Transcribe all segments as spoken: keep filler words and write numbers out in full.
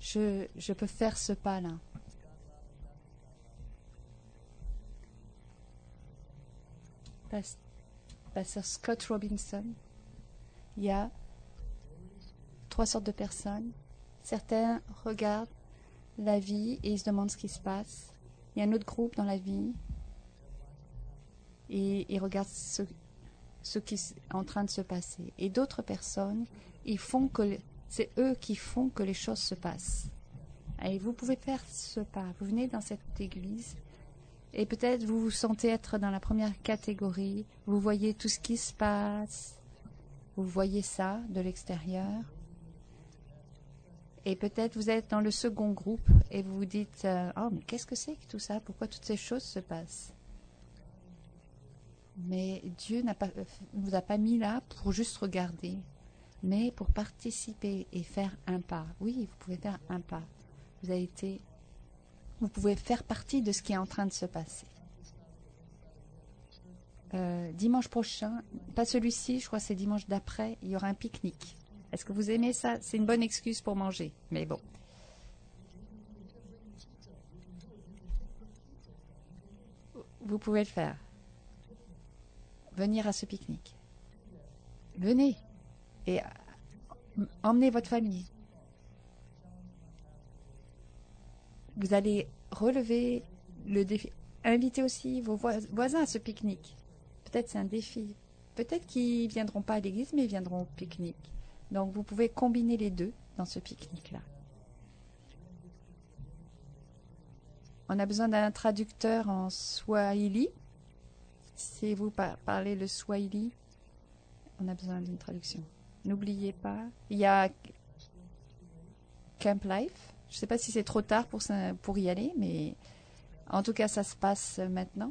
je, je peux faire ce pas-là. Pas- Pasteur Scott Robinson, il y a trois sortes de personnes. Certains regardent la vie et ils se demandent ce qui se passe. Il y a un autre groupe dans la vie et ils regardent ce, ce qui est en train de se passer. Et d'autres personnes, ils font que le- c'est eux qui font que les choses se passent. Et vous pouvez faire ce pas. Vous venez dans cette église et peut-être vous vous sentez être dans la première catégorie. Vous voyez tout ce qui se passe. Vous voyez ça de l'extérieur. Et peut-être vous êtes dans le second groupe et vous vous dites euh, « Oh, mais qu'est-ce que c'est que tout ça? Pourquoi toutes ces choses se passent ?» Mais Dieu n'a pas, ne vous a pas mis là pour juste regarder, mais pour participer et faire un pas. Oui, vous pouvez faire un pas. Vous avez été, vous pouvez faire partie de ce qui est en train de se passer. Euh, dimanche prochain, pas celui-ci, je crois que c'est dimanche d'après, il y aura un pique-nique. Est-ce que vous aimez ça? C'est une bonne excuse pour manger, mais bon. Vous pouvez le faire. Venir à ce pique-nique. Venez et emmenez votre famille. Vous allez relever le défi. Invitez aussi vos voisins à ce pique-nique. Peut-être c'est un défi. Peut-être qu'ils ne viendront pas à l'église, mais ils viendront au pique-nique. Donc vous pouvez combiner les deux dans ce pique-nique-là. On a besoin d'un traducteur en Swahili. Si vous par parlez le Swahili, on a besoin d'une traduction. N'oubliez pas, il y a Camp Life. Je ne sais pas si c'est trop tard pour, pour y aller, mais en tout cas, ça se passe maintenant.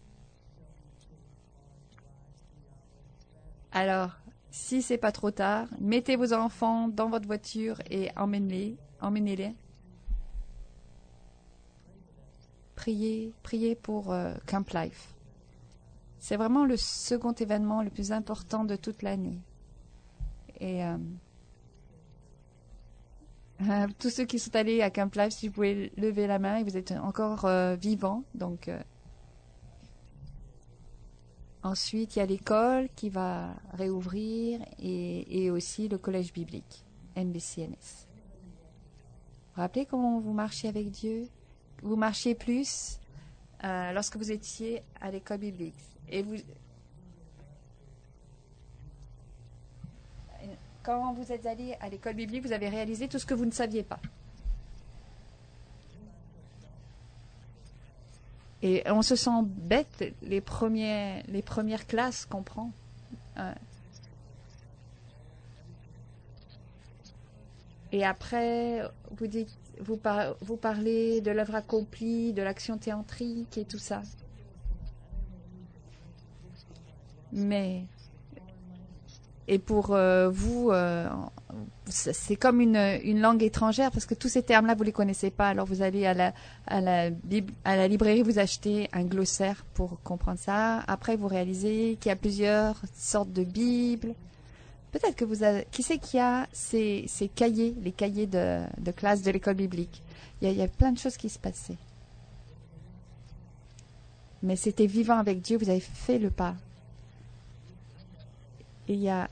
Alors, si c'est pas trop tard, mettez vos enfants dans votre voiture et emmenez-les. Emmenez-les. Priez, priez pour euh, Camp Life. C'est vraiment le second événement le plus important de toute l'année. Et euh, euh, tous ceux qui sont allés à Camp Life, si vous pouvez lever la main, et vous êtes encore euh, vivants. Donc, euh, ensuite, il y a l'école qui va réouvrir et, et aussi le collège biblique, N B C N S. Vous vous rappelez comment vous marchiez avec Dieu? Vous marchiez plus euh, lorsque vous étiez à l'école biblique. Et vous, quand vous êtes allé à l'école biblique, vous avez réalisé tout ce que vous ne saviez pas. Et on se sent bête les, premiers, les premières classes qu'on prend. Euh, et après, vous, dites, vous, par, vous parlez de l'œuvre accomplie, de l'action théâtrique et tout ça. Mais, et pour euh, vous, euh, c'est comme une, une langue étrangère parce que tous ces termes-là, vous ne les connaissez pas. Alors vous allez à la, à, la, à la librairie, vous achetez un glossaire pour comprendre ça. Après, vous réalisez qu'il y a plusieurs sortes de Bibles. Peut-être que vous avez... Qui c'est qui a ces, ces cahiers, les cahiers de, de classe de l'école biblique? Il y, a, il y a plein de choses qui se passaient. Mais c'était vivant avec Dieu, vous avez fait le pas. Et il y a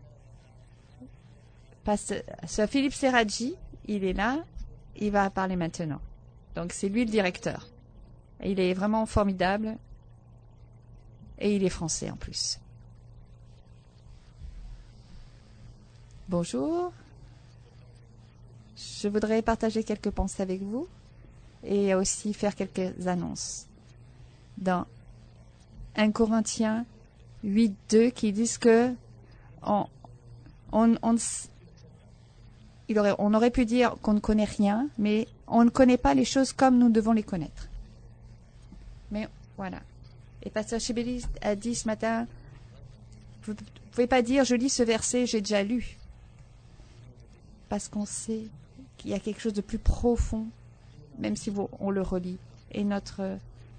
Pasteur Philippe Serradji, il est là, il va parler maintenant. Donc c'est lui le directeur. Et il est vraiment formidable. Et il est français en plus. Bonjour. Je voudrais partager quelques pensées avec vous et aussi faire quelques annonces. Dans un Corinthiens huit deux qui disent que on, on, on, il aurait, on aurait pu dire qu'on ne connaît rien, mais on ne connaît pas les choses comme nous devons les connaître. Mais voilà. Et Pasteur Chibeli a dit ce matin, vous ne pouvez pas dire je lis ce verset, j'ai déjà lu. Parce qu'on sait qu'il y a quelque chose de plus profond, même si vous, on le relit. Et notre,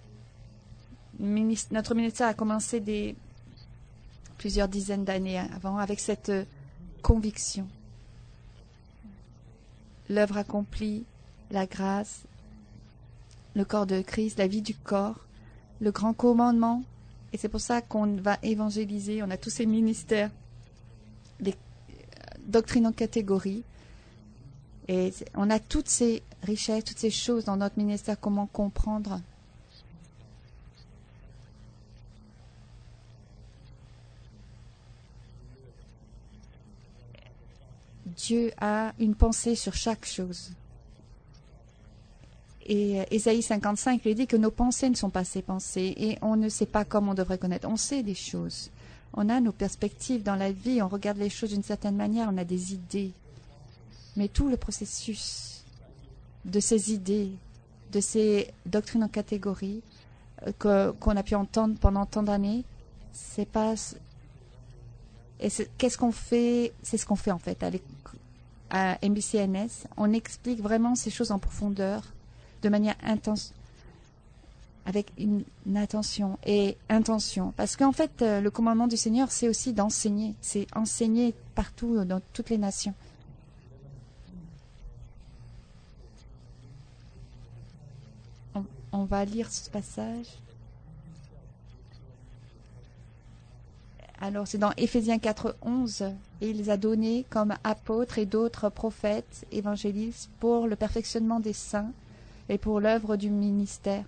notre ministère a commencé des plusieurs dizaines d'années avant avec cette conviction. l'œuvre accomplie, la grâce, le corps de Christ, la vie du corps, le grand commandement. Et c'est pour ça qu'on va évangéliser. On a tous ces ministères, des doctrines en catégorie. Et on a toutes ces richesses, toutes ces choses dans notre ministère. Comment comprendre? Dieu a une pensée sur chaque chose. Et Ésaïe cinquante-cinq lui dit que nos pensées ne sont pas ses pensées et on ne sait pas comme on devrait connaître. On sait des choses. On a nos perspectives dans la vie, on regarde les choses d'une certaine manière, on a des idées. Mais tout le processus de ces idées, de ces doctrines en catégorie que, qu'on a pu entendre pendant tant d'années, c'est pas... Et c'est, qu'est-ce qu'on fait? C'est ce qu'on fait en fait à, à M B C N S. On explique vraiment ces choses en profondeur, de manière intense, avec une, une attention et intention. Parce qu'en fait, euh, le commandement du Seigneur, c'est aussi d'enseigner. C'est enseigner partout, dans toutes les nations. On, on va lire ce passage. Alors, c'est dans Éphésiens quatre, onze. Et il les a donnés comme apôtres et d'autres prophètes, évangélistes, pour le perfectionnement des saints et pour l'œuvre du ministère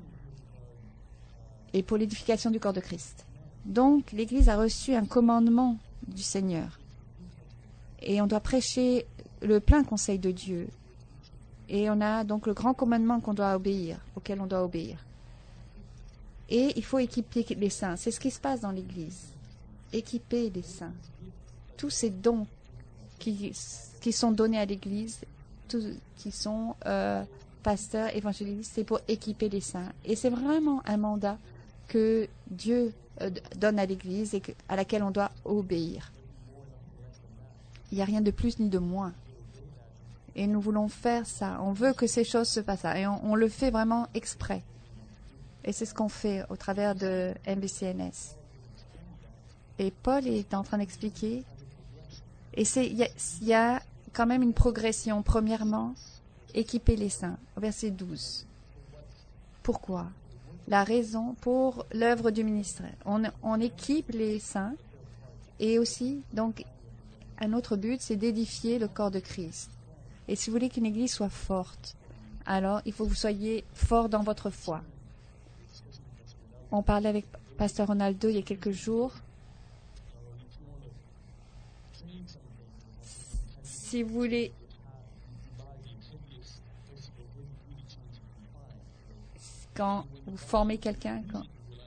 et pour l'édification du corps de Christ. Donc, l'Église a reçu un commandement du Seigneur. Et on doit prêcher le plein conseil de Dieu. Et on a donc le grand commandement qu'on doit obéir, auquel on doit obéir. Et il faut équiper les saints. C'est ce qui se passe dans l'Église. Équiper les saints. Tous ces dons qui, qui sont donnés à l'Église, tous, qui sont euh, pasteurs, évangélistes, c'est pour équiper les saints. Et c'est vraiment un mandat que Dieu euh, donne à l'Église et que, à laquelle on doit obéir. Il n'y a rien de plus ni de moins. Et nous voulons faire ça. On veut que ces choses se passent. Et on, on le fait vraiment exprès. Et c'est ce qu'on fait au travers de M B C N S. Et Paul est en train d'expliquer. Et c'est, il y, y a quand même une progression. Premièrement, équiper les saints, au verset douze. Pourquoi? La raison pour l'œuvre du ministère. On, on équipe les saints. Et aussi, donc, un autre but, c'est d'édifier le corps de Christ. Et si vous voulez qu'une église soit forte, alors il faut que vous soyez fort dans votre foi. On parlait avec Pasteur Ronaldo il y a quelques jours. Si vous voulez quand vous formez quelqu'un, quand...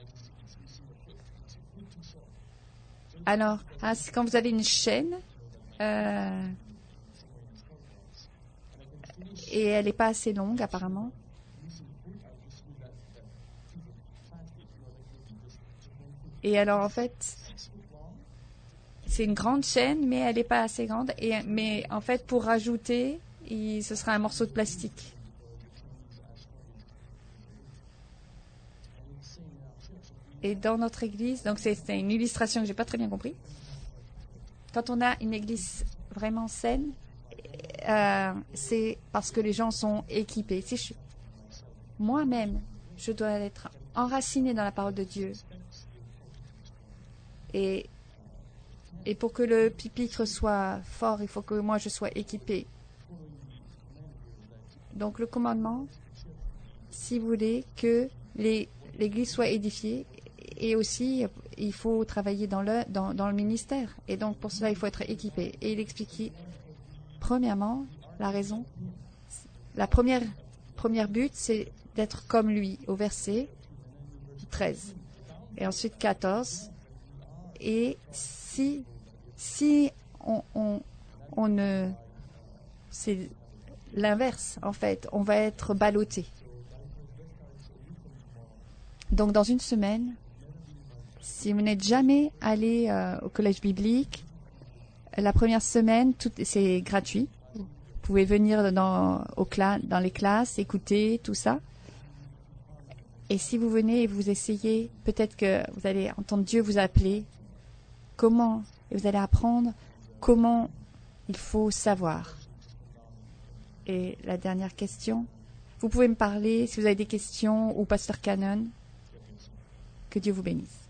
alors hein, c'est quand vous avez une chaîne euh... et elle n'est pas assez longue apparemment. Et alors en fait, c'est une grande chaîne, mais elle n'est pas assez grande. Et, mais en fait, pour rajouter, il, ce sera un morceau de plastique. Et dans notre église, donc c'est, c'est une illustration que j'ai pas très bien compris. Quand on a une église vraiment saine, euh, c'est parce que les gens sont équipés. Si je, moi-même, je dois être enraciné dans la parole de Dieu. Et, et pour que le pupitre soit fort, il faut que moi je sois équipé. Donc le commandement, si vous voulez que les, l'église soit édifiée, et aussi il faut travailler dans le, dans, dans le ministère. Et donc pour cela, il faut être équipé. Et il explique, premièrement, la raison. La première, première but, c'est d'être comme lui, au verset treize. Et ensuite quatorze. Et si, si on, on, on ne... C'est l'inverse, en fait. On va être ballotté. Donc, dans une semaine, si vous n'êtes jamais allé euh, au collège biblique, la première semaine, tout, c'est gratuit. Vous pouvez venir dans, au cla- dans les classes, écouter, tout ça. Et si vous venez et vous essayez, peut-être que vous allez entendre Dieu vous appeler. Comment, et vous allez apprendre comment il faut savoir. Et la dernière question. Vous pouvez me parler si vous avez des questions ou Pasteur Cannon. Que Dieu vous bénisse.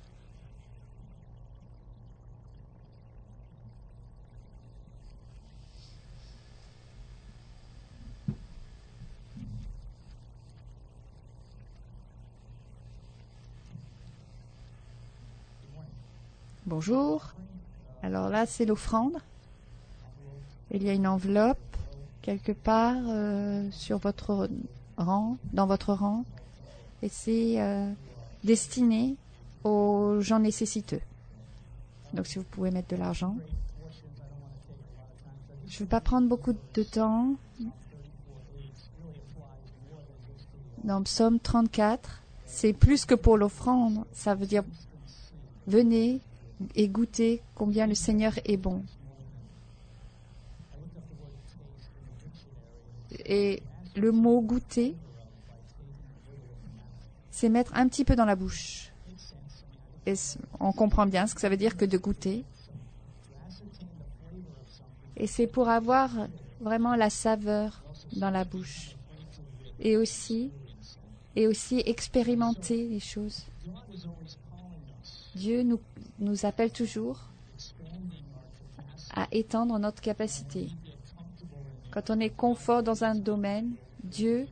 Bonjour. Alors là, c'est l'offrande. Il y a une enveloppe quelque part euh, sur votre rang, dans votre rang, et c'est euh, destiné aux gens nécessiteux. Donc, si vous pouvez mettre de l'argent. Je ne veux pas prendre beaucoup de temps. Dans Psaume trente-quatre, c'est plus que pour l'offrande. Ça veut dire, venez et goûtez combien le Seigneur est bon. Et le mot goûter, c'est mettre un petit peu dans la bouche. Et on comprend bien ce que ça veut dire que de goûter. Et c'est pour avoir vraiment la saveur dans la bouche. Et aussi, et aussi expérimenter les choses. Dieu nous, nous appelle toujours à étendre notre capacité. Quand on est confort dans un domaine, Dieu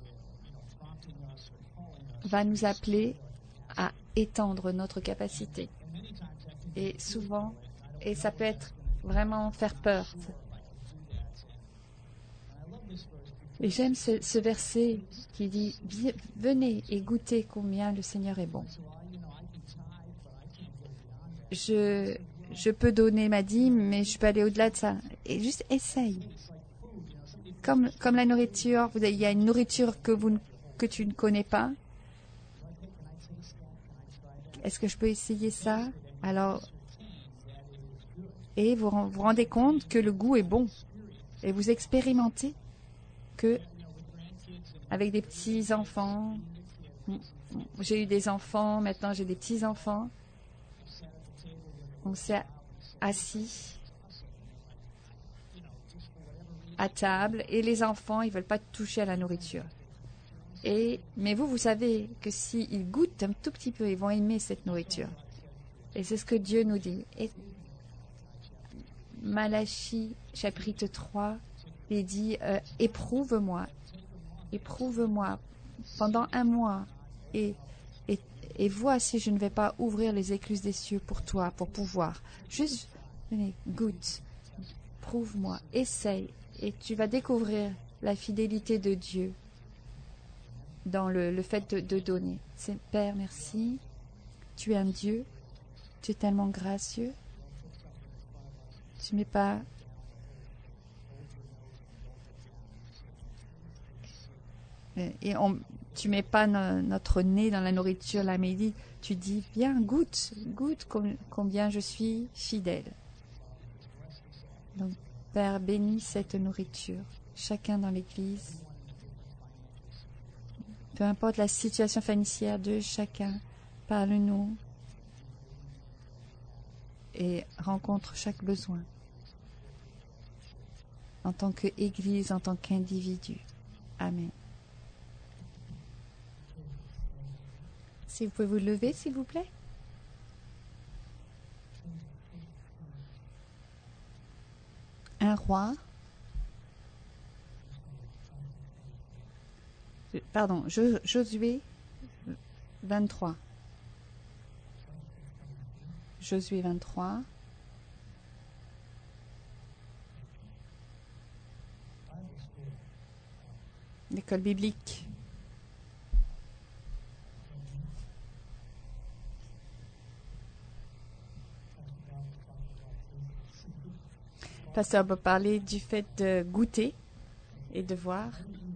va nous appeler à étendre notre capacité. Et souvent, et ça peut être vraiment faire peur. Et j'aime ce, ce verset qui dit « Venez et goûtez combien le Seigneur est bon ». Je, je peux donner ma dîme, mais je peux aller au-delà de ça. Et juste essaye. Comme, comme la nourriture, vous avez, il y a une nourriture que, vous, que tu ne connais pas. Est-ce que je peux essayer ça? Alors, et vous vous rendez compte que le goût est bon. Et vous expérimentez que avec des petits-enfants, j'ai eu des enfants, maintenant j'ai des petits-enfants, on s'est assis à table et les enfants, ils ne veulent pas toucher à la nourriture. Et, mais vous, vous savez que s'ils goûtent un tout petit peu, ils vont aimer cette nourriture. Et c'est ce que Dieu nous dit. Et Malachie, chapitre trois, il dit euh, « Éprouve-moi, éprouve-moi pendant un mois et, et, et vois si je ne vais pas ouvrir les écluses des cieux pour toi, pour pouvoir. Juste, venez, goûte, prouve-moi, essaye et tu vas découvrir la fidélité de Dieu dans le, le fait de, de donner. C'est Père, merci. Tu es un Dieu. Tu es tellement gracieux. Tu ne mets pas... Et on, tu mets pas no, notre nez dans la nourriture, la midi. Tu dis, viens, goûte, goûte com, combien je suis fidèle. Donc, Père, bénis cette nourriture. Chacun dans l'Église. Peu importe la situation financière de chacun, parle-nous et rencontre chaque besoin. En tant qu'Église, en tant qu'individu. Amen. Si vous pouvez vous lever, s'il vous plaît. Un roi. Pardon, Josué vingt-trois. Josué vingt-trois. L'école biblique. Pasteur va parler du fait de goûter et de voir.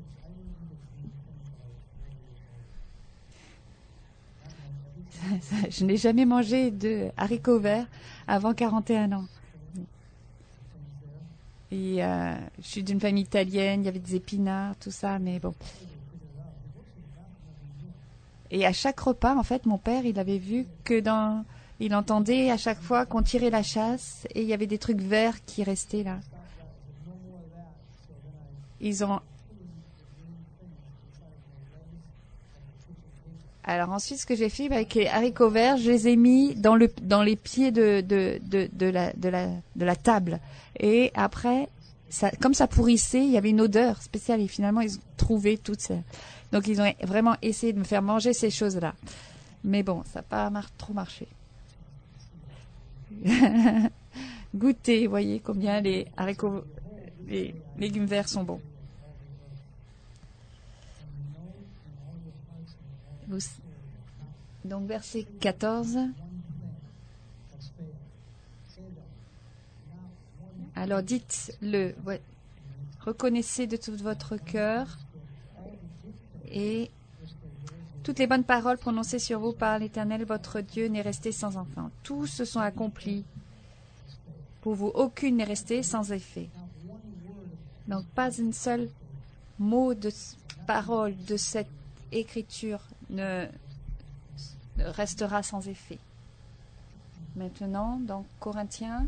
Je n'ai jamais mangé de haricots verts avant quarante et un ans. Et euh, je suis d'une famille italienne, il y avait des épinards, tout ça, mais bon. Et à chaque repas, en fait, mon père, il avait vu que dans... Il entendait à chaque fois qu'on tirait la chasse et il y avait des trucs verts qui restaient là. ils ont... Alors ensuite, ce que j'ai fait avec les haricots verts, je les ai mis dans, le, dans les pieds de, de, de, de, la, de, la, de la table. Et après, ça, comme ça pourrissait, il y avait une odeur spéciale. Et finalement, ils ont trouvé toutes ces... Donc, ils ont vraiment essayé de me faire manger ces choses-là. Mais bon, ça n'a pas mar- trop marché. Goûtez, voyez combien les haricots, les légumes verts sont bons. Vous... Donc, verset quatorze. Alors, dites-le. Ouais. Reconnaissez de tout votre cœur et toutes les bonnes paroles prononcées sur vous par l'Éternel, votre Dieu, n'est resté sans enfant. Tous se sont accomplis pour vous. Aucune n'est restée sans effet. Donc, pas une seule mot de parole de cette écriture ne restera sans effet. Maintenant, dans Corinthiens,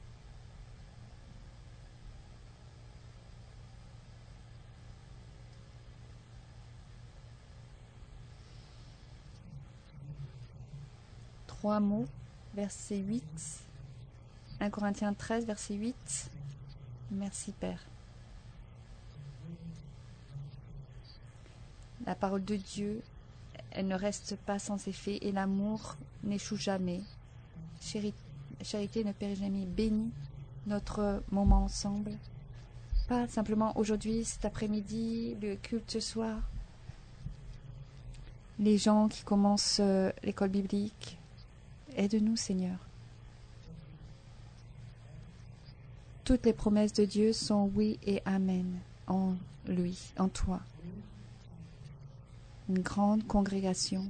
trois mots, verset huit, un Corinthiens treize, verset huit. Merci Père. La parole de Dieu, elle ne reste pas sans effet et l'amour n'échoue jamais. Chéri- charité ne périt jamais. Bénis notre moment ensemble. Pas simplement aujourd'hui, cet après-midi, le culte ce soir. Les gens qui commencent euh, l'école biblique. Aide-nous, Seigneur. Toutes les promesses de Dieu sont oui et amen en lui, en toi. Une grande congrégation.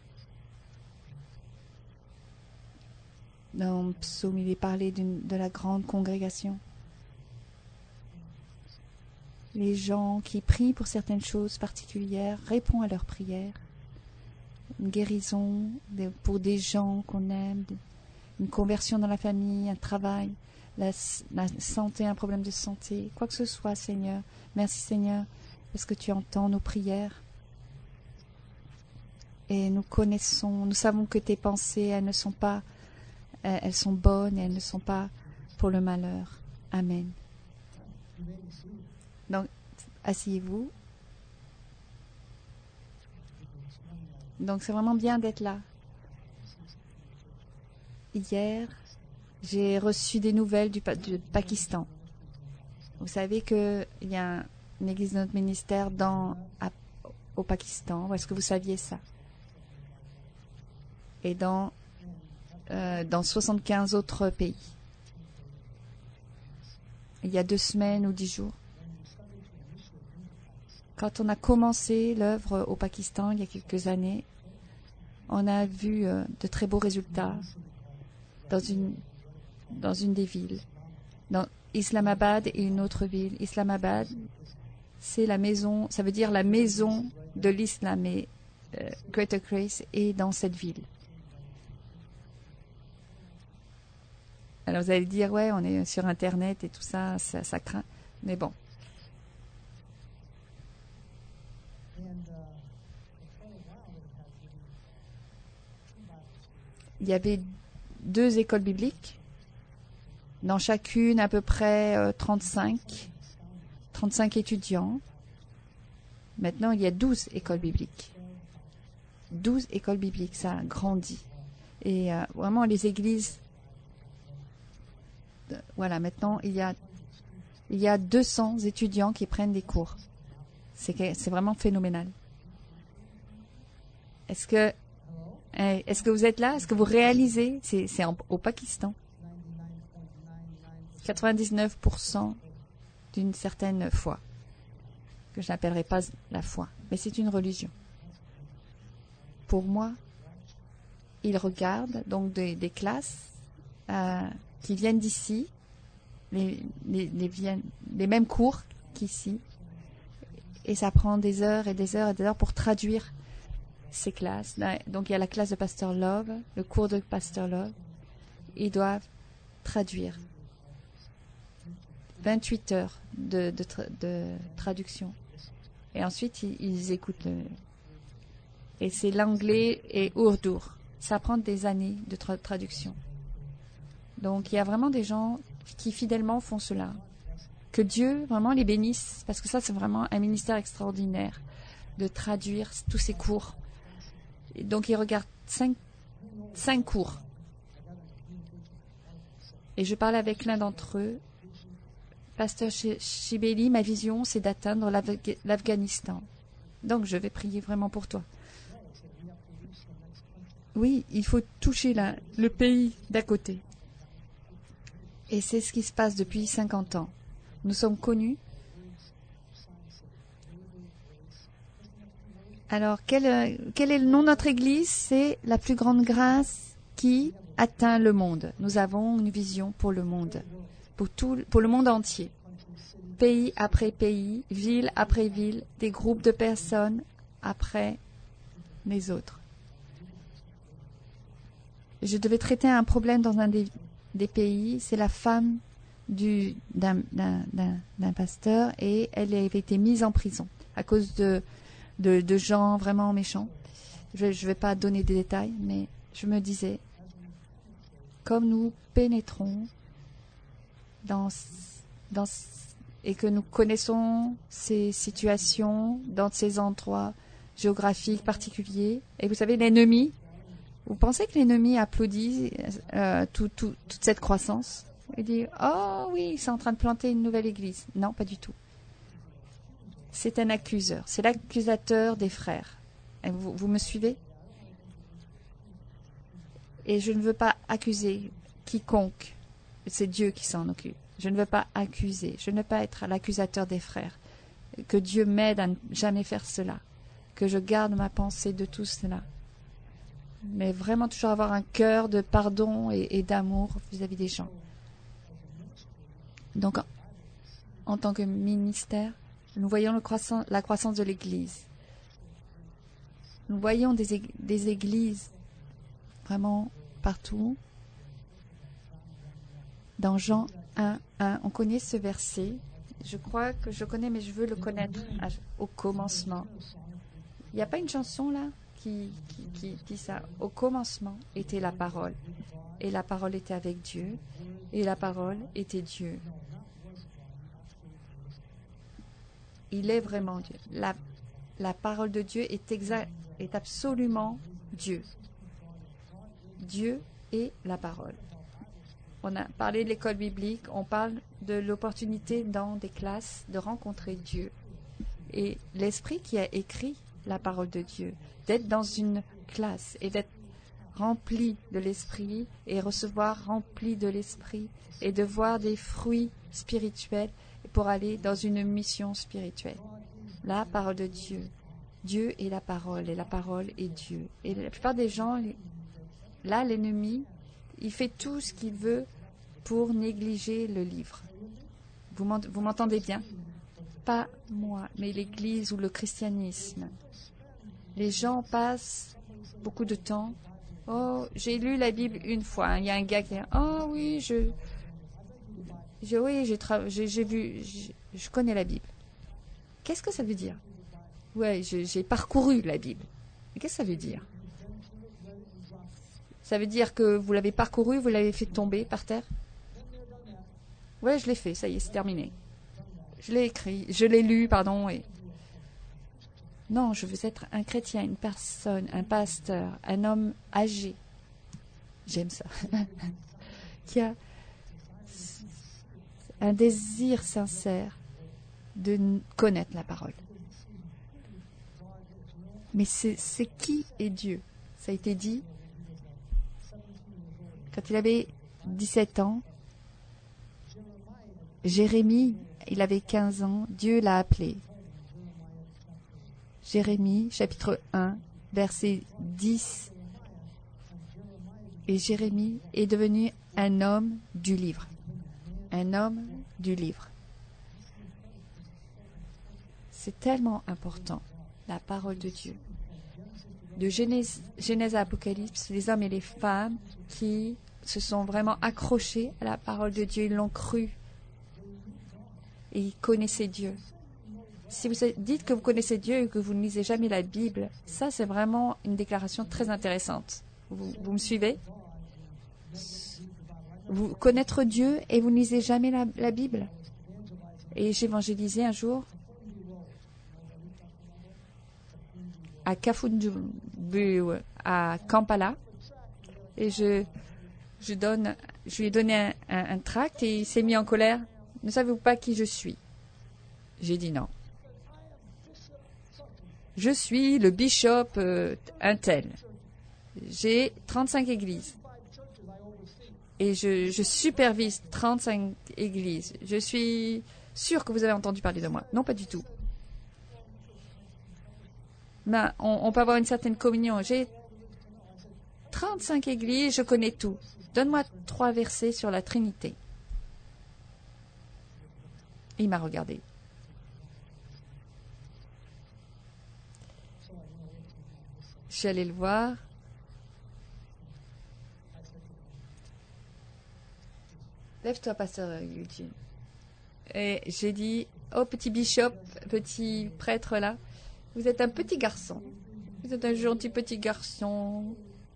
Dans le psaume, il est parlé d'une- de la grande congrégation. Les gens qui prient pour certaines choses particulières répondent à leurs prières. Une guérison de- pour des gens qu'on aime, de- une conversion dans la famille, un travail, la, la santé, un problème de santé, quoi que ce soit, Seigneur. Merci, Seigneur, parce que tu entends nos prières. Et nous connaissons, nous savons que tes pensées, elles ne sont pas, euh, elles sont bonnes et elles ne sont pas pour le malheur. Amen. Donc, asseyez-vous. Donc, c'est vraiment bien d'être là. Hier, j'ai reçu des nouvelles du, Pa- du Pakistan. Vous savez qu'il y a un- une église de notre ministère dans, à- au Pakistan. Est-ce que vous saviez ça? Et dans, euh, dans soixante-quinze autres pays. Il y a deux semaines ou dix jours. Quand on a commencé l'œuvre au Pakistan il y a quelques années, on a vu euh, de très beaux résultats dans une, dans une des villes. Dans Islamabad et une autre ville. Islamabad, c'est la maison, ça veut dire la maison de l'islam, et euh, Greater Grace est dans cette ville. Alors vous allez dire, ouais, on est sur Internet et tout ça, ça, ça craint. Mais bon. Il y avait deux écoles bibliques, dans chacune à peu près euh, trente-cinq, trente-cinq étudiants. Maintenant, il y a douze écoles bibliques. douze écoles bibliques, ça a grandi. Et euh, vraiment, les églises... euh, voilà, maintenant, il y a, il y a deux cents étudiants qui prennent des cours. C'est, que- c'est vraiment phénoménal. Est-ce que, eh, est-ce que vous êtes là? Est-ce que vous réalisez? C'est, c'est en- au Pakistan. quatre-vingt-dix-neuf pour cent d'une certaine foi, que je n'appellerai pas la foi, mais c'est une religion. Pour moi, ils regardent donc des, des classes euh, qui viennent d'ici, les, les, les, viennent, les mêmes cours qu'ici, et ça prend des heures et des heures et des heures pour traduire ces classes. Donc il y a la classe de Pasteur Love, le cours de Pasteur Love, ils doivent traduire. vingt-huit heures de, de, tra- de traduction. Et ensuite, ils, ils écoutent. Le... Et c'est l'anglais et ourdou. Ça prend des années de tra- traduction. Donc, il y a vraiment des gens qui fidèlement font cela. Que Dieu vraiment les bénisse, parce que ça, c'est vraiment un ministère extraordinaire de traduire tous ces cours. Et donc, ils regardent cinq, cinq cours. Et je parle avec l'un d'entre eux. Pasteur Shibeli, ma vision, c'est d'atteindre l'Afg- l'Afghanistan. Donc, je vais prier vraiment pour toi. Oui, il faut toucher la, le pays d'à côté. Et c'est ce qui se passe depuis cinquante ans. Nous sommes connus. Alors, quel, quel est le nom de notre Église? C'est la plus grande grâce qui atteint le monde. Nous avons une vision pour le monde, pour, tout, pour le monde entier. Pays après pays, ville après ville, des groupes de personnes après les autres. Je devais traiter un problème dans un des, des pays. C'est la femme du, d'un, d'un, d'un, d'un pasteur et elle avait été mise en prison à cause de, de, de gens vraiment méchants. Je ne vais pas donner des détails, mais je me disais, comme nous pénétrons dans, dans, et que nous connaissons ces situations dans ces endroits géographiques particuliers, et vous savez, l'ennemi, vous pensez que l'ennemi applaudit euh, tout, tout, toute cette croissance? Il dit, oh oui, ils sont en train de planter une nouvelle église. Non, pas du tout. C'est un accuseur. C'est l'accusateur des frères. Et vous, vous me suivez? Et je ne veux pas accuser quiconque. C'est Dieu qui s'en occupe. Je ne veux pas accuser. Je ne veux pas être l'accusateur des frères. Que Dieu m'aide à ne jamais faire cela. Que je garde ma pensée de tout cela. Mais vraiment toujours avoir un cœur de pardon et, et d'amour vis-à-vis des gens. Donc, en, en tant que ministère, nous voyons le croissant, la croissance de l'Église. Nous voyons des, ég- des églises vraiment partout. Dans Jean un, un, on connaît ce verset. Je crois que je connais, mais je veux le connaître à- au commencement. Il n'y a pas une chanson là qui, qui, qui dit ça. Au commencement était la parole. Et la parole était avec Dieu. Et la parole était Dieu. Il est vraiment Dieu. La, la parole de Dieu est, exact, est absolument Dieu. Dieu est la parole. On a parlé de l'école biblique, on parle de l'opportunité dans des classes de rencontrer Dieu. Et l'Esprit qui a écrit la parole de Dieu, d'être dans une classe et d'être rempli de l'Esprit et recevoir rempli de l'Esprit et de voir des fruits spirituels pour aller dans une mission spirituelle. La parole de Dieu. Dieu est la parole et la parole est Dieu. Et la plupart des gens, là, l'ennemi, il fait tout ce qu'il veut pour négliger le livre. Vous m'entendez bien? Pas moi, mais l'Église ou le christianisme. Les gens passent beaucoup de temps. Oh, j'ai lu la Bible une fois. Il y a un gars qui dit, oh oui, je, je oui, j'ai, tra- j'ai, j'ai vu, je, je connais la Bible. Qu'est-ce que ça veut dire? Ouais, je, j'ai parcouru la Bible. Mais qu'est-ce que ça veut dire? Ça veut dire que vous l'avez parcouru, vous l'avez fait tomber par terre? Ouais, je l'ai fait, ça y est, c'est terminé. Je l'ai écrit, je l'ai lu, pardon, et... Non, je veux être un chrétien, une personne, un pasteur, un homme âgé. J'aime ça. Qui a un désir sincère de connaître la parole. Mais c'est, c'est qui est Dieu? Ça a été dit quand il avait dix-sept ans. Jérémie, il avait quinze ans, Dieu l'a appelé. Jérémie, chapitre un, verset dix. Et Jérémie est devenu un homme du livre. Un homme du livre. C'est tellement important, la parole de Dieu. De Genèse, Genèse à Apocalypse, les hommes et les femmes qui se sont vraiment accrochés à la parole de Dieu, ils l'ont cru. et connaissez Dieu. Si vous dites que vous connaissez Dieu et que vous ne lisez jamais la Bible, ça c'est vraiment une déclaration très intéressante. Vous, vous me suivez? Vous connaître Dieu et vous ne lisez jamais la, la Bible. Et j'évangélisais un jour à Kafundu, à Kampala, et je, je, donne, je lui ai donné un, un, un tract et il s'est mis en colère. Ne savez-vous pas qui je suis? J'ai dit non. Je suis le bishop euh, un tel. J'ai trente-cinq églises. Et je, je supervise trente-cinq églises. Je suis sûr que vous avez entendu parler de moi. Non, pas du tout. Mais on, on peut avoir une certaine communion. J'ai trente-cinq églises, je connais tout. Donne-moi trois versets sur la Trinité. Il m'a regardé. Je suis allée le voir. Lève-toi, pasteur Eugene. Et j'ai dit, oh petit bishop, petit prêtre là, vous êtes un petit garçon. Vous êtes un gentil petit garçon.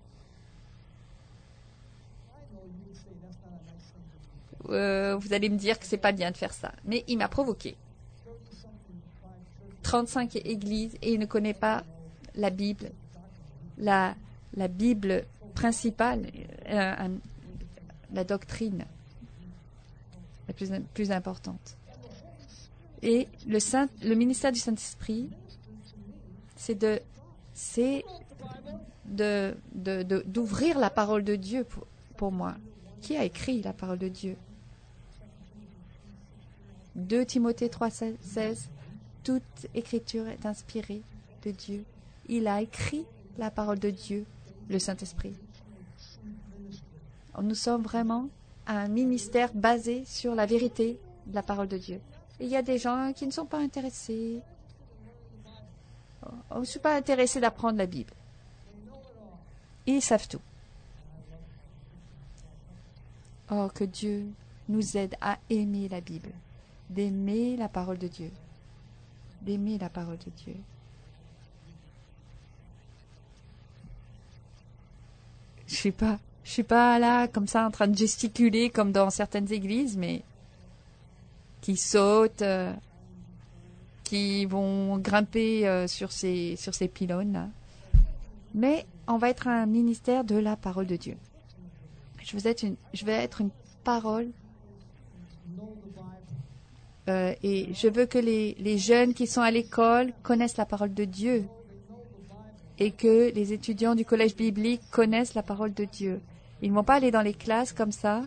Euh, vous allez me dire que c'est pas bien de faire ça. Mais il m'a provoqué. trente-cinq églises et il ne connaît pas la Bible. La, la Bible principale, euh, la doctrine la plus, plus importante. Et le, Saint, le ministère du Saint-Esprit, c'est de, c'est de, de, de, d'ouvrir la parole de Dieu pour, pour moi. Qui a écrit la parole de Dieu? deux Timothée trois, seize. Toute écriture est inspirée de Dieu. Il a écrit la parole de Dieu, le Saint-Esprit. Nous sommes vraiment un ministère basé sur la vérité de la parole de Dieu. Et il y a des gens qui ne sont pas intéressés. Je ne suis pas intéressé d'apprendre la Bible. Ils savent tout. Oh, que Dieu nous aide à aimer la Bible, d'aimer la parole de Dieu, d'aimer la parole de Dieu. Je suis pas, je suis pas là comme ça en train de gesticuler comme dans certaines églises, mais qui sautent, euh, qui vont grimper euh, sur ces sur ces pylônes là. Mais on va être un ministère de la parole de Dieu. Je vais être une, je vais être une parole euh, et je veux que les, les jeunes qui sont à l'école connaissent la parole de Dieu et que les étudiants du collège biblique connaissent la parole de Dieu. Ils ne vont pas aller dans les classes comme ça,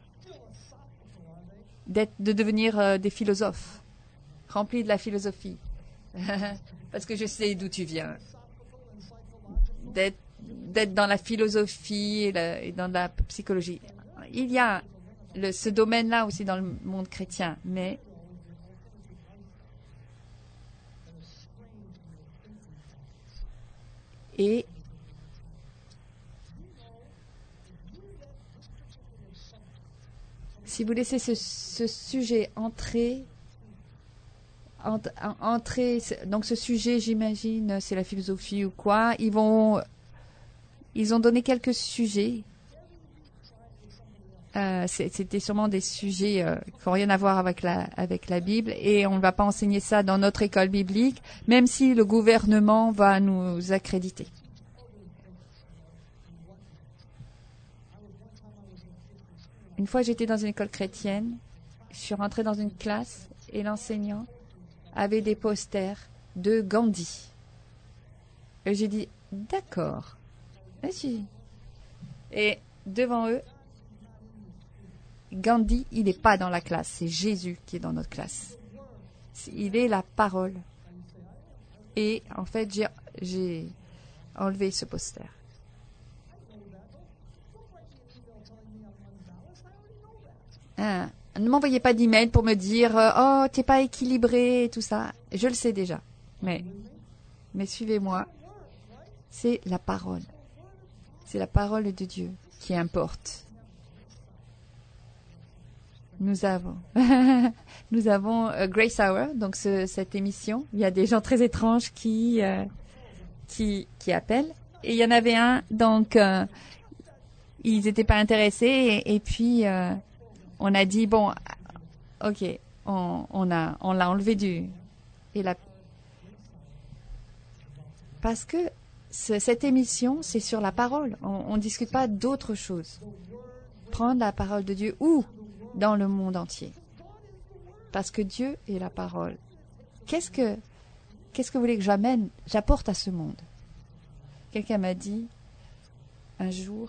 d'être, de devenir euh, des philosophes, remplis de la philosophie, parce que je sais d'où tu viens, d'être d'être dans la philosophie et, la, et dans la psychologie. Il y a le, ce domaine-là aussi dans le monde chrétien, mais et si vous laissez ce, ce sujet entrer, ent, entrer, donc ce sujet, j'imagine, c'est la philosophie ou quoi, ils vont Ils ont donné quelques sujets. Euh, C'était sûrement des sujets euh, qui n'ont rien à voir avec la, avec la Bible. Et on ne va pas enseigner ça dans notre école biblique, même si le gouvernement va nous accréditer. Une fois, j'étais dans une école chrétienne. Je suis rentrée dans une classe et l'enseignant avait des posters de Gandhi. Et j'ai dit, d'accord. Et devant eux, Gandhi, il n'est pas dans la classe, c'est Jésus qui est dans notre classe. Il est la parole. Et en fait, j'ai, j'ai enlevé ce poster. Hein, ne m'envoyez pas d'email pour me dire « Oh, t'es pas équilibré » et tout ça. Je le sais déjà. Mais, mais suivez-moi. C'est la parole. C'est la parole de Dieu qui importe. nous avons, nous avons euh, Grace Hour, donc ce, cette émission. Il y a des gens très étranges qui, euh, qui, qui appellent. Et il y en avait un, donc euh, ils n'étaient pas intéressés. Et, et puis euh, on a dit bon, ok, on, on a, on l'a enlevé du et la parce que ce, cette émission c'est sur la parole. On ne discute pas d'autre chose. Prendre la parole de Dieu où dans le monde entier. Parce que Dieu est la parole. Qu'est-ce que, qu'est-ce que vous voulez que j'amène, j'apporte à ce monde? Quelqu'un m'a dit un jour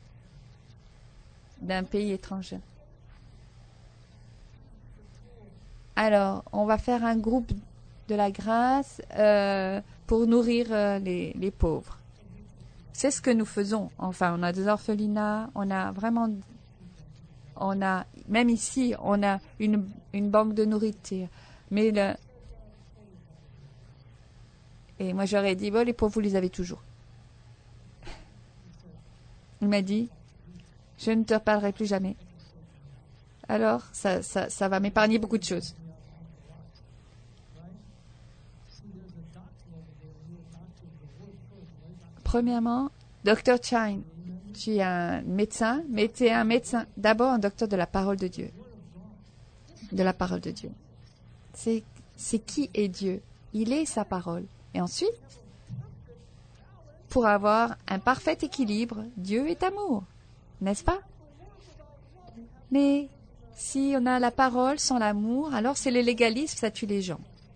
d'un pays étranger. Alors, on va faire un groupe de la grâce euh, pour nourrir euh, les, les pauvres. C'est ce que nous faisons. Enfin, on a des orphelinats, on a vraiment... On a, même ici, on a une, une banque de nourriture. Mais le, et moi, j'aurais dit, bon, les pauvres, vous les avez toujours. Il m'a dit, je ne te reparlerai plus jamais. Alors, ça, ça, ça va m'épargner beaucoup de choses. Premièrement, docteur Chine, tu es un médecin, mais tu es un médecin, d'abord un docteur de la parole de Dieu. De la parole de Dieu. C'est, c'est qui est Dieu? Il est sa parole. Et ensuite, pour avoir un parfait équilibre, Dieu est amour, n'est-ce pas? Mais si on a la parole sans l'amour, alors c'est le légalisme, ça tue les gens.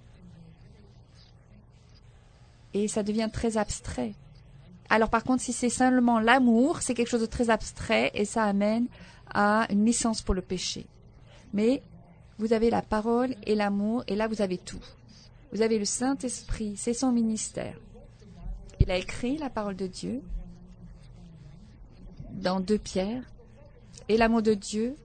Et ça devient très abstrait. Alors par contre, si c'est seulement l'amour, c'est quelque chose de très abstrait et ça amène à une licence pour le péché. Mais vous avez la parole et l'amour et là vous avez tout. Vous avez le Saint-Esprit, c'est son ministère. Il a écrit la parole de Dieu dans deux Pierre et l'amour de Dieu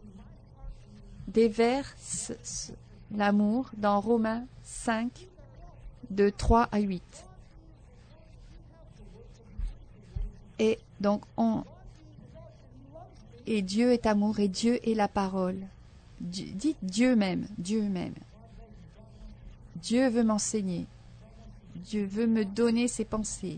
déverse l'amour dans Romains cinq, de trois à huit. Et donc, on... Et Dieu est amour et Dieu est la parole. Dieu, dites Dieu même, Dieu même. Dieu veut m'enseigner. Dieu veut me donner ses pensées.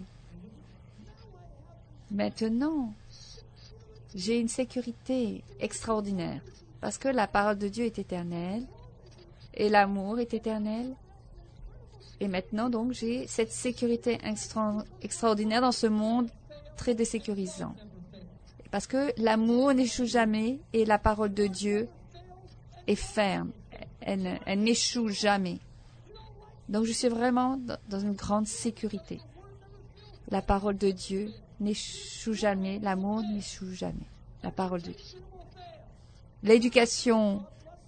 Maintenant, j'ai une sécurité extraordinaire. Parce que la parole de Dieu est éternelle. Et l'amour est éternel. Et maintenant, donc, j'ai cette sécurité extra... extraordinaire dans ce monde très désécurisant. Parce que l'amour n'échoue jamais et la parole de Dieu est ferme. Elle, elle n'échoue jamais. Donc je suis vraiment dans, dans une grande sécurité. La parole de Dieu n'échoue jamais. L'amour n'échoue jamais. La parole de Dieu. L'éducation,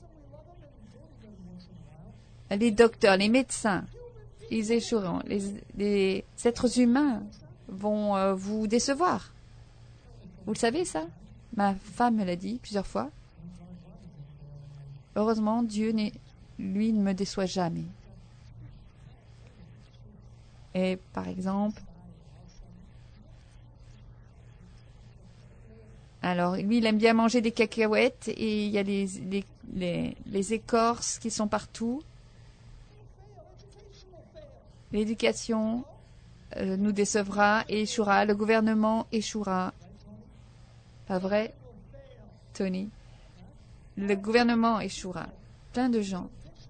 les docteurs, les médecins, ils échoueront. Les, les êtres humains vont euh, vous décevoir. Vous le savez, ça? Ma femme me l'a dit plusieurs fois. Heureusement, Dieu, n'est, lui, ne me déçoit jamais. Et par exemple, alors, lui, il aime bien manger des cacahuètes et il y a les, les, les, les écorces qui sont partout. L'éducation euh, nous décevra et échouera. Le gouvernement échouera. Pas vrai, Tony? Le gouvernement échouera. Plein de gens.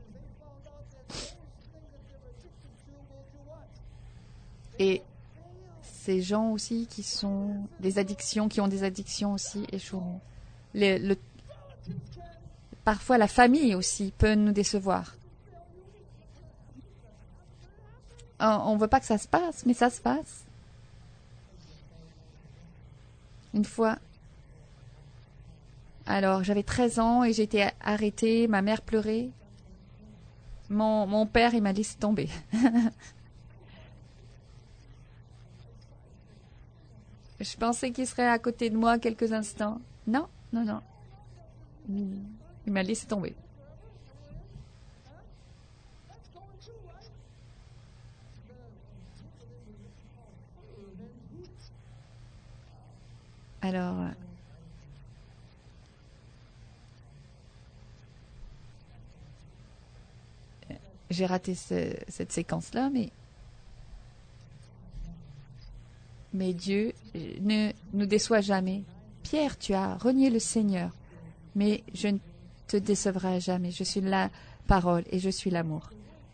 Et ces gens aussi qui sont des addictions, qui ont des addictions aussi échoueront. Le, le, parfois la famille aussi peut nous décevoir. On ne veut pas que ça se passe, mais ça se passe. Une fois, alors j'avais treize ans et j'ai été arrêtée, ma mère pleurait. Mon, mon père, il m'a laissé tomber. Je pensais qu'il serait à côté de moi quelques instants. Non, non, non. Il m'a laissé tomber. Alors, j'ai raté ce, cette séquence-là, mais, mais Dieu ne nous déçoit jamais. Pierre, tu as renié le Seigneur, mais je ne te décevrai jamais. Je suis la parole et je suis l'amour.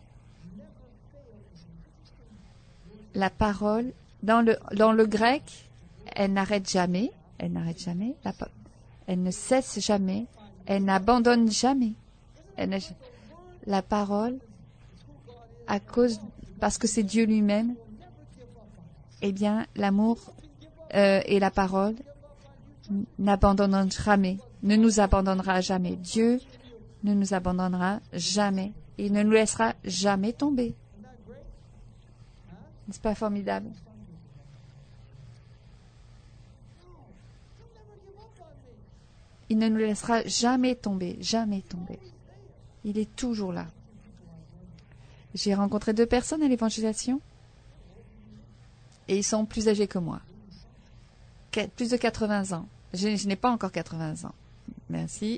La parole, dans le, dans le grec, elle n'arrête jamais, elle n'arrête jamais, la, elle ne cesse jamais, elle n'abandonne jamais. Elle ne, la parole, à cause, parce que c'est Dieu lui-même, eh bien, l'amour euh, et la parole n'abandonneront jamais, ne nous abandonnera jamais. Dieu ne nous abandonnera jamais. Il ne nous laissera jamais tomber. N'est-ce pas formidable? Il ne nous laissera jamais tomber, jamais tomber. Il est toujours là. J'ai rencontré deux personnes à l'évangélisation et ils sont plus âgés que moi. Qu- plus de quatre-vingts ans. Je, je n'ai pas encore quatre-vingts ans. Merci.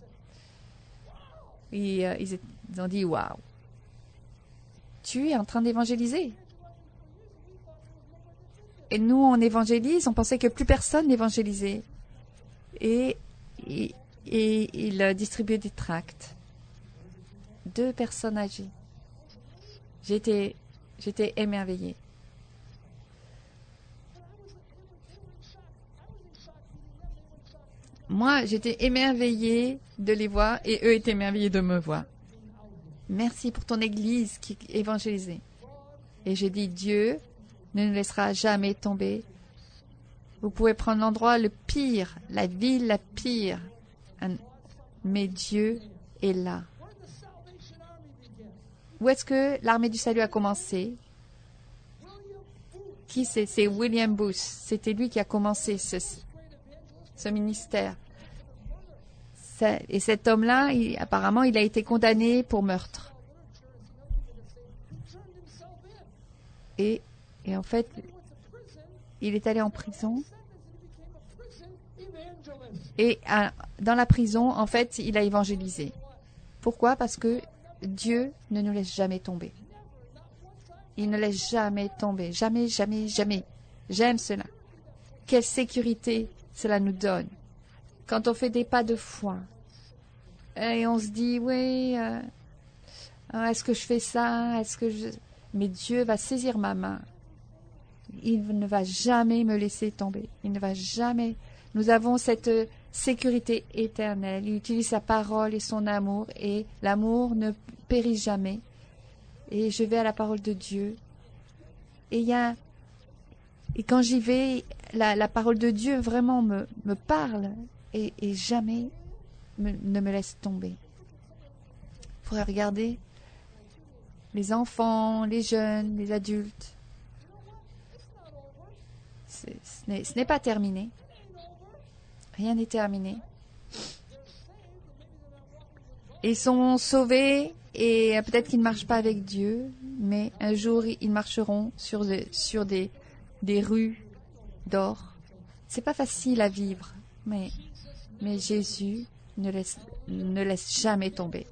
Et euh, ils, ils ont dit, waouh, tu es en train d'évangéliser. Et nous, on évangélise, on pensait que plus personne n'évangélisait. Et, et, et ils distribuaient des tracts. Deux personnes âgées. J'étais, j'étais émerveillée. Moi, j'étais émerveillée de les voir et eux étaient émerveillés de me voir. Merci pour ton Église qui évangélisait. Et j'ai dit, Dieu ne nous laissera jamais tomber. Vous pouvez prendre l'endroit le pire, la ville la pire, mais Dieu est là. Où est-ce que l'armée du salut a commencé? Qui c'est? C'est William Booth. C'était lui qui a commencé ce, ce ministère. Ça, et cet homme-là, il, apparemment, il a été condamné pour meurtre. Et, et en fait, il est allé en prison. Et à, dans la prison, en fait, il a évangélisé. Pourquoi? Parce que Dieu ne nous laisse jamais tomber. Il ne laisse jamais tomber. Jamais, jamais, jamais. J'aime cela. Quelle sécurité cela nous donne. Quand on fait des pas de foi. Et on se dit, oui, euh, est-ce que je fais ça? Est-ce que je... Mais Dieu va saisir ma main. Il ne va jamais me laisser tomber. Il ne va jamais... Nous avons cette sécurité éternelle. Il utilise sa parole et son amour. Et l'amour ne périt jamais. Et je vais à la parole de Dieu. Et, il y a, et quand j'y vais, la, la parole de Dieu vraiment me, me parle. Et, et jamais me, ne me laisse tomber. Il faudrait regarder les enfants, les jeunes, les adultes. C'est, ce n'est pas terminé. Rien n'est terminé. Ils sont sauvés et peut-être qu'ils ne marchent pas avec Dieu, mais un jour ils marcheront sur, de, sur des, des rues d'or. C'est pas facile à vivre, mais, mais Jésus ne laisse, ne laisse jamais tomber.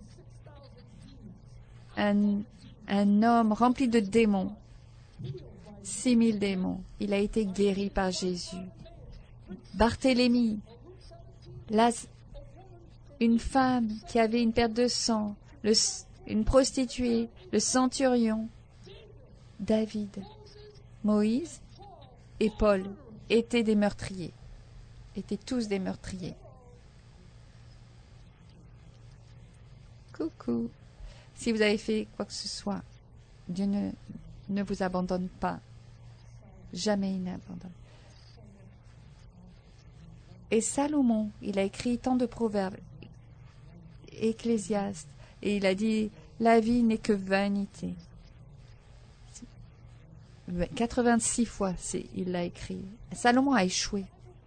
Un, un homme rempli de démons, six mille démons, il a été guéri par Jésus. Barthélemy, là, une femme qui avait une perte de sang, le, une prostituée, le centurion, David, Moïse et Paul étaient des meurtriers, étaient tous des meurtriers. Coucou. Si vous avez fait quoi que ce soit, Dieu ne, ne vous abandonne pas. Jamais il n'abandonne. Et Salomon, il a écrit tant de proverbes, Ecclésiaste, et il a dit, la vie n'est que vanité. quatre-vingt-six fois, c'est, il l'a écrit. Salomon a échoué.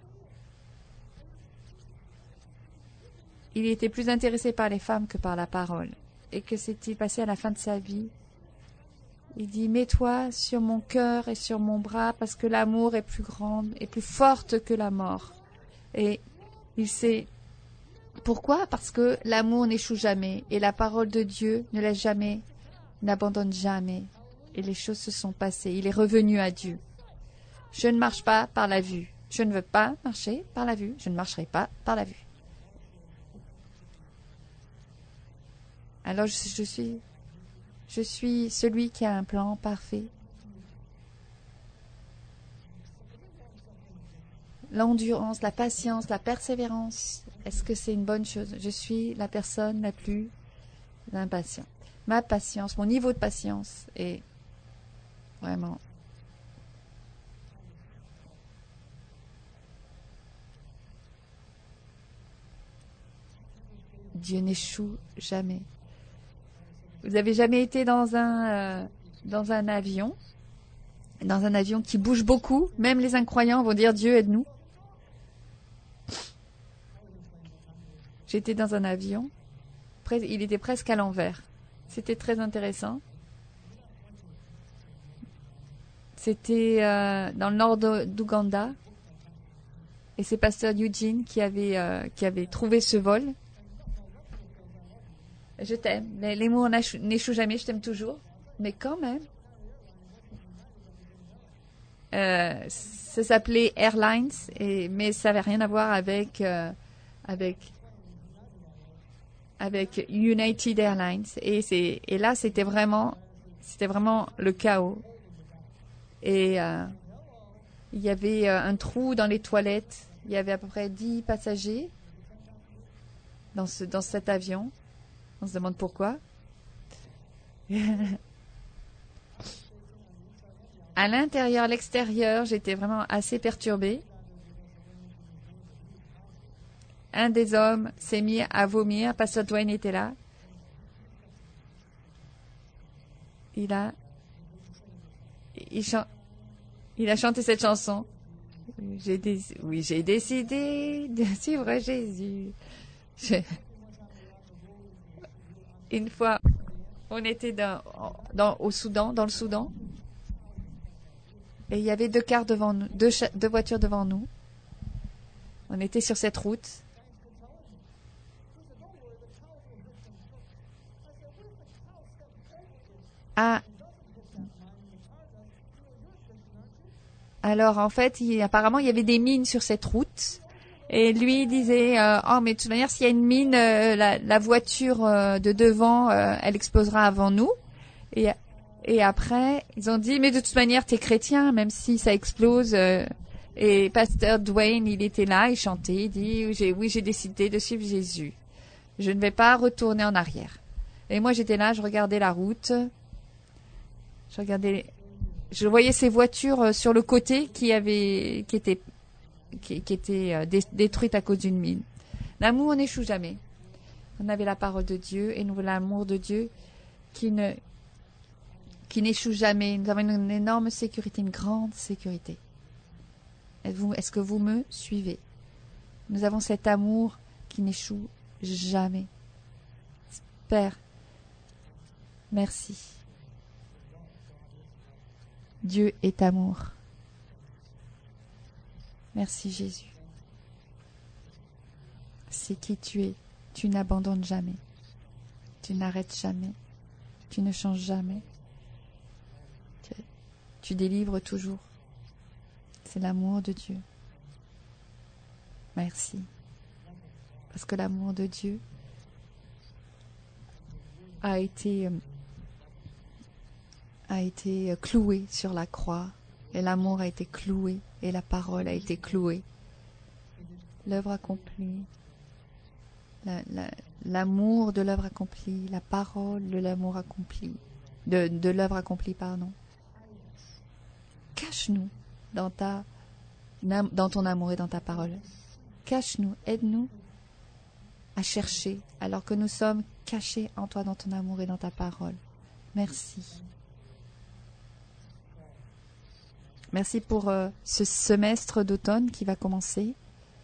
Il était plus intéressé par les femmes que par la parole. Et que s'est-il passé à la fin de sa vie? Il dit, mets-toi sur mon cœur et sur mon bras, parce que l'amour est plus grande et plus forte que la mort. Et il sait pourquoi? Parce que l'amour n'échoue jamais et la parole de Dieu ne laisse jamais n'abandonne jamais. Et les choses se sont passées. Il est revenu à Dieu. Je ne marche pas par la vue. Je ne veux pas marcher par la vue. Je ne marcherai pas par la vue. Alors je, je suis, je suis celui qui a un plan parfait. L'endurance, la patience, la persévérance. Est-ce que c'est une bonne chose? Je suis la personne la plus impatiente. Ma patience, mon niveau de patience est vraiment... Dieu n'échoue jamais. Vous avez jamais été dans un, euh, dans un avion, dans un avion qui bouge beaucoup? Même les incroyants vont dire Dieu aide-nous. J'étais dans un avion, il était presque à l'envers. C'était très intéressant. C'était euh, dans le nord d'Ouganda. Et c'est pasteur Eugene qui avait, euh, qui avait trouvé ce vol. Je t'aime. Mais les mots n'échouent jamais, je t'aime toujours. Mais quand même. Euh, ça s'appelait Airlines, et, mais ça n'avait rien à voir avec... Euh, avec avec United Airlines, et c'est et là c'était vraiment c'était vraiment le chaos, et euh, il y avait euh, un trou dans les toilettes. Il y avait à peu près dix passagers dans ce dans cet avion. On se demande pourquoi. À l'intérieur, à l'extérieur, j'étais vraiment assez perturbée. Un des hommes s'est mis à vomir. Pasteur Dwayne était là. Il a, il, chan, il a chanté cette chanson. J'ai des, oui, j'ai décidé de suivre Jésus. Je, une fois, on était dans, dans, au Soudan, dans le Soudan, et il y avait deux cars devant nous, deux, deux voitures devant nous. On était sur cette route. Ah. Alors, en fait, il, apparemment, il y avait des mines sur cette route. Et lui, il disait, euh, oh, mais de toute manière, s'il y a une mine, euh, la, la voiture euh, de devant, euh, elle explosera avant nous. Et, et après, ils ont dit, mais de toute manière, t'es chrétien, même si ça explose. Euh, et pasteur Dwayne, il était là, il chantait, il dit, j'ai, oui, j'ai décidé de suivre Jésus. Je ne vais pas retourner en arrière. Et moi, j'étais là, je regardais la route. Je regardais, je voyais ces voitures sur le côté qui avaient, qui étaient, qui, qui étaient euh, dé, détruites à cause d'une mine. L'amour n'échoue jamais. On avait la parole de Dieu et nous avons l'amour de Dieu qui ne, qui n'échoue jamais. Nous avons une énorme sécurité, une grande sécurité. Êtes-vous, est-ce que vous me suivez? Nous avons cet amour qui n'échoue jamais. Père, merci. Dieu est amour. Merci Jésus. C'est qui tu es. Tu n'abandonnes jamais. Tu n'arrêtes jamais. Tu ne changes jamais. Tu, tu délivres toujours. C'est l'amour de Dieu. Merci. Parce que l'amour de Dieu a été... Euh, a été cloué sur la croix, et l'amour a été cloué, et la parole a été clouée. L'œuvre accomplie, la, la, l'amour de l'œuvre accomplie, la parole de l'amour accompli, de, de l'œuvre accomplie, pardon. Cache-nous dans ta, dans ton amour et dans ta parole. Cache-nous, aide-nous à chercher, alors que nous sommes cachés en toi, dans ton amour et dans ta parole. Merci. Merci pour euh, ce semestre d'automne qui va commencer.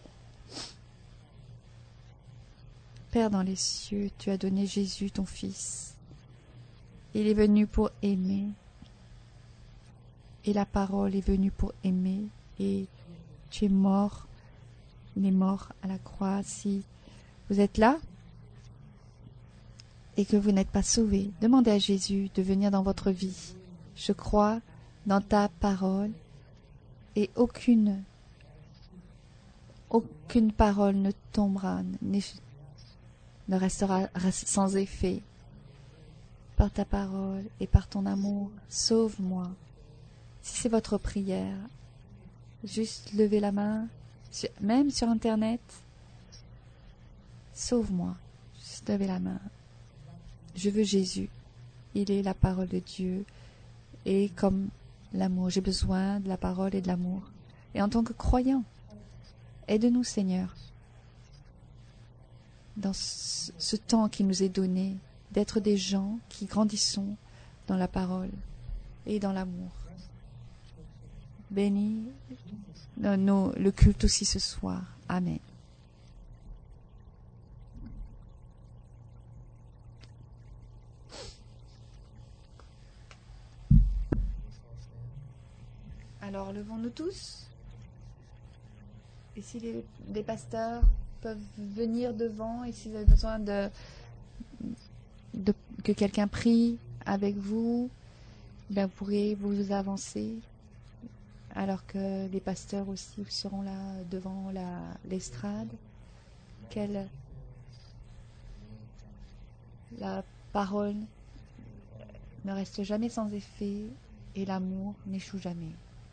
Père dans les cieux, tu as donné Jésus, ton Fils. Il est venu pour aimer. Et la parole est venue pour aimer. Et tu es mort. Il est mort à la croix. Si vous êtes là et que vous n'êtes pas sauvé, demandez à Jésus de venir dans votre vie. Je crois dans ta parole et aucune, aucune parole ne tombera, ne restera sans effet. Par ta parole et par ton amour, sauve-moi. Si c'est votre prière, juste levez la main, même sur Internet, sauve-moi. Juste levez la main. Je veux Jésus. Il est la parole de Dieu. Et comme l'amour, j'ai besoin de la parole et de l'amour. Et en tant que croyant, aide-nous, Seigneur, dans ce, ce temps qui nous est donné, d'être des gens qui grandissons dans la parole et dans l'amour. Bénis nos, le culte aussi ce soir. Amen. Alors, levons-nous tous. Et si les, les pasteurs peuvent venir devant, et si vous avez besoin de, de que quelqu'un prie avec vous, ben vous pourrez vous avancer, alors que les pasteurs aussi seront là devant la, l'estrade. Quelle la parole ne reste jamais sans effet et l'amour n'échoue jamais.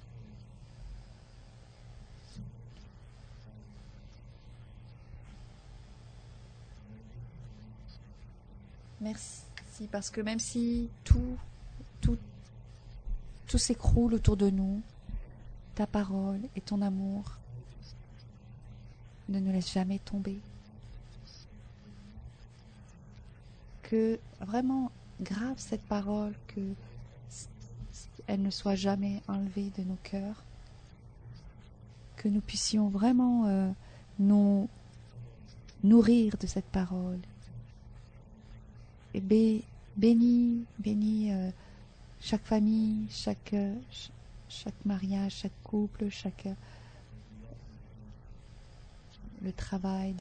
Merci, parce que même si tout, tout, tout s'écroule autour de nous, ta parole et ton amour ne nous laissent jamais tomber. Que vraiment grave cette parole, que elle ne soit jamais enlevée de nos cœurs, que nous puissions vraiment euh, nous nourrir de cette parole. Et bé, bénis, bénis euh, chaque famille, chaque, euh, chaque mariage, chaque couple, chaque euh, le travail